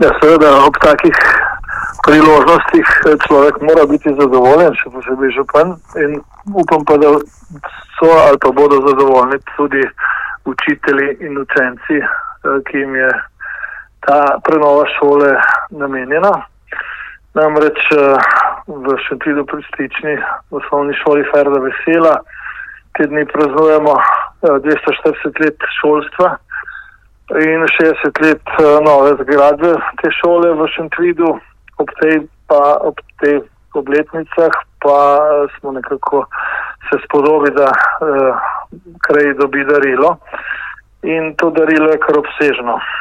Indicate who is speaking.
Speaker 1: Ja, seveda ob takih priložnostih človek mora biti zadovoljen, še posebej župan, in upam pa, da so ali pa bodo zadovoljni tudi učitelji in učenci, ki jim je ta prenova šole namenjena. Namreč v Šentvidu pri Stični v osnovni šoli Ferda Vesela te dni praznujemo 240 let šolstva in 60 let nove zgradbe te šole v Šentvidu. Ob tej obletnicah pa smo nekako se spodobili, da kraj dobi darilo, in to darilo je kar obsežno.